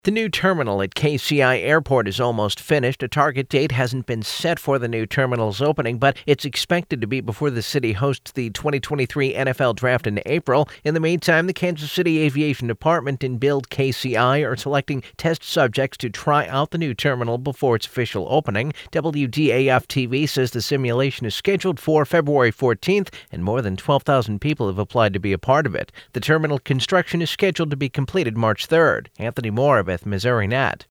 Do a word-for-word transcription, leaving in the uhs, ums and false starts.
The new terminal at K C I Airport is almost finished. A target date hasn't been set for the new terminal's opening, but it's expected to be before the city hosts the twenty twenty-three N F L Draft in April. In the meantime, the Kansas City Aviation Department and Build K C I are selecting test subjects to try out the new terminal before its official opening. W D A F T V says the simulation is scheduled for February fourteenth, and more than twelve thousand people have applied to be a part of it. The terminal construction is scheduled to be completed March third. Anthony Moore, Missouri Net.